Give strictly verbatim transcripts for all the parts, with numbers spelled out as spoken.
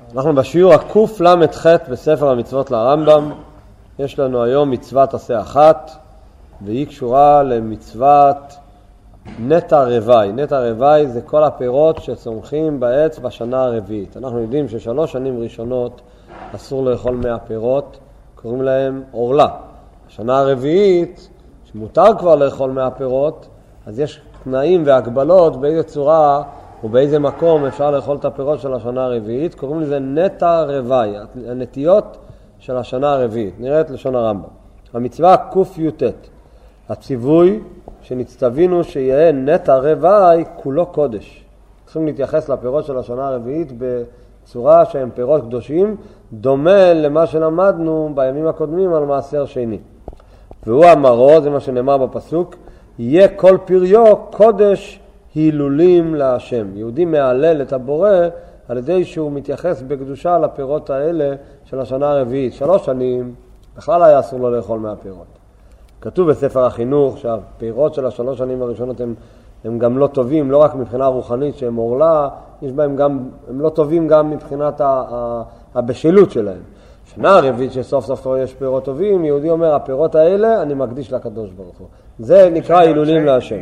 אנחנו בשיעור הקוף למד ח' בספר המצוות לרמב"ם. יש לנו היום מצוות עשה אחת, והיא קשורה למצוות נטע רווי. נטע רווי זה כל הפירות שצומחים בעץ בשנה הרביעית. אנחנו יודעים ששלוש שנים ראשונות אסור לאכול מהפירות, קוראים להם עורלה. בשנה הרביעית, שמותר כבר לאכול מהפירות, אז יש תנאים והגבלות באיזה צורה ובאיזה מקום אפשר לאכול את הפירות של השנה הרביעית. קוראים לזה נטע רווי, הנטיות של השנה הרביעית. נראית לשון הרמב"ם. המצווה ק"ט, הציווי שנצטווינו שיהיה נטע רווי כולו קודש. צריכים להתייחס לפירות של השנה הרביעית בצורה שהם פירות קדושים, דומה למה שלמדנו בימים הקודמים על מעשר שני. והוא אמרו, זה מה שנאמר בפסוק, יהיה כל פריו קודש הילולים להשם. יהודי מעלל את הבורא על ידי שהוא מתייחס בקדושה לפירות האלה של השנה הרביעית. שלוש שנים בכלל היה אסור לו לאכול מהפירות. כתוב בספר החינוך שהפירות של השלוש שנים הראשונות הם, הם גם לא טובים, לא רק מבחינה רוחנית שהם עורלה, יש בהם גם, הם לא טובים גם מבחינת ה, ה, הבשלות שלהם. שנה הרביעית שסוף סוף יש פירות טובים, יהודי אומר, הפירות האלה אני מקדיש לקדוש ברוך הוא. זה נקרא הילולים להשם.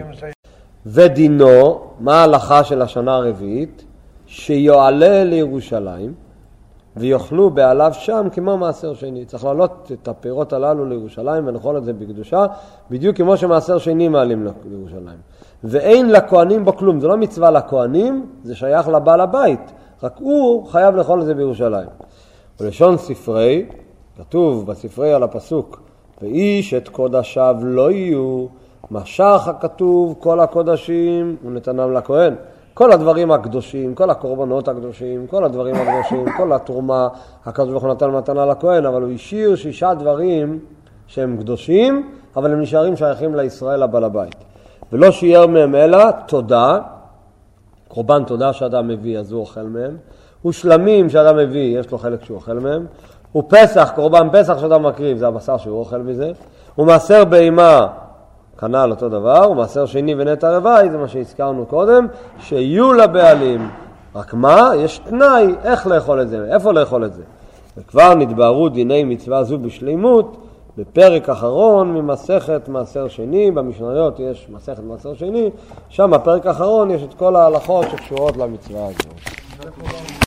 ודינו, מה ההלכה של השנה הרביעית? שיועלה לירושלים ויאכלו בעליו שם כמו מעשר שני. צריך לעלות את הפירות הללו לירושלים ונאכול את זה בקדושה, בדיוק כמו שמעשר שני מעלים לירושלים. ואין לכהנים בו כלום, זה לא מצווה לכהנים, זה שייך לבעל הבית, רק הוא חייב לאכול את זה בירושלים. ולשון ספרי, כתוב בספרי על הפסוק, ואיש את קודשיו לא יהיו, משך הכתוב כל הקודשים ונתנם לכהן. כל הדברים הקדושים, כל הקורבנות הקדושים, כל הדברים הקדושים, כל התרומה, הקדוש ברוך הוא נתן מתנה לכהן, אבל הוא השאיר שישה דברים שהם קדושים, אבל הם נשארים שייכים לישראל הבעל הבית. ולא שיער מהם אלא תודה, קורבן תודה שאדם מביא, אז הוא אוכל מהם. ושלמים שאדם מביא, יש לו חלק שהוא אוכל מהם. ופסח, קורבן פסח שאדם מקריב, זה הבשר שהוא אוכל מזה. ומעשר בהמה, כנ"ל אותו דבר, ומעשר שני ונטע רווי, זה מה שהזכרנו קודם, שיהיו לבעלים. רק מה? יש תנאי איך לאכול את זה, איפה לאכול את זה. וכבר נתבהרו דיני מצווה זו בשלימות, בפרק אחרון ממסכת מעשר שני, במשניות יש מסכת מעשר שני, שם בפרק האחרון יש את כל ההלכות שקשורות למצווה הזו.